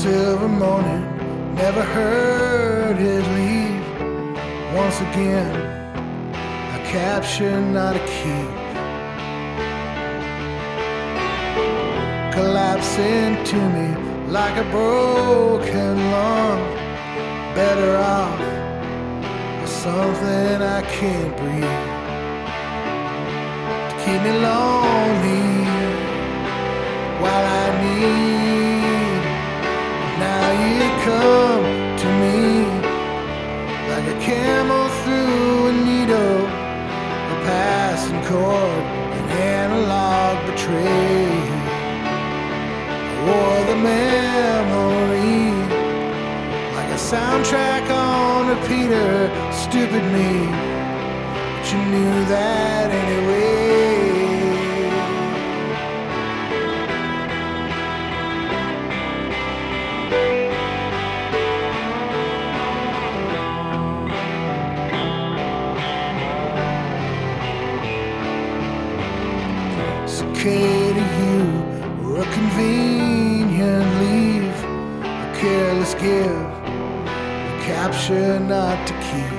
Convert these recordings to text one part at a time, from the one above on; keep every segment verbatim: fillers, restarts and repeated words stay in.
silver morning, never heard his leave. Once again, a capture, not a keep. Collapsing to me like a broken lung. Better off with something I can't breathe to keep me lonely while I need. Now you come to me like a camel through a needle, a passing chord, an analog betrayed. Or the memory, like a soundtrack on repeater. Stupid me, but you knew that anyway. It's okay to you, or a convenient leave, a careless give, a capture not to keep,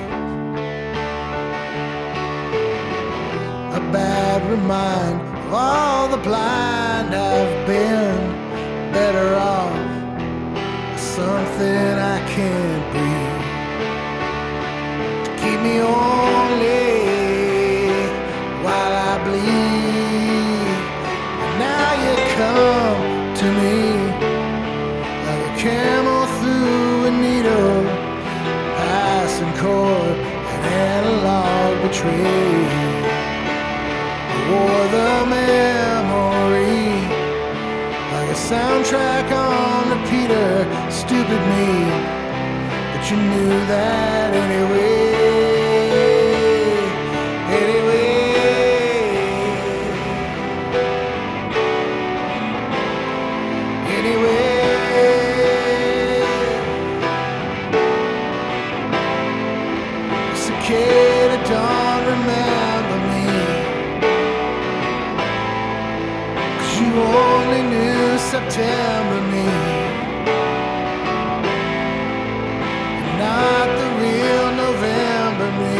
a bad remind of all the blind I've been. Better off something I can't breathe to keep me only while I bleed. Now you come to me like a camel through a needle, passing chord, an analog betrayed. Or the memory, like a soundtrack on repeater. Stupid me, but you knew that anyway. Cicada don't remember me, 'cause you only knew September me, and not the real November me.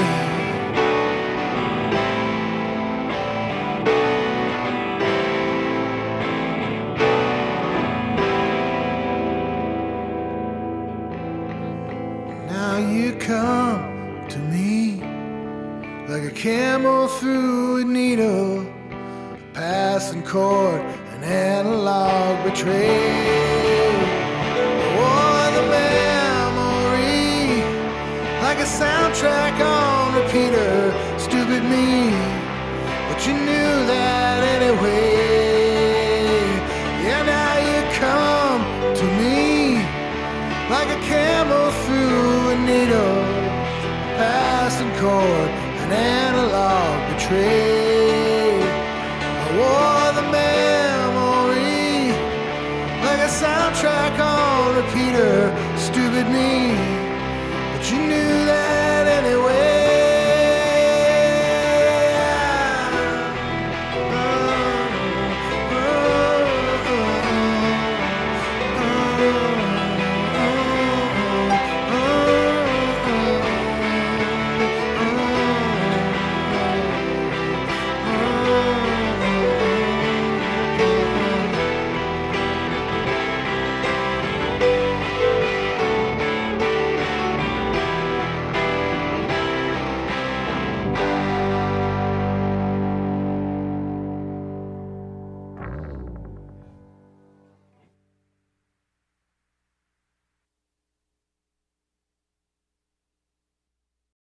Now you come to me like a camel through a needle, a passing chord, an analog betrayed. Or the memory, like a soundtrack on repeater. Stupid me, but you knew that anyway. Yeah, now you come to me like a camel through a needle, passing chord, an analog betrayed. I wore the memory like a soundtrack on repeater.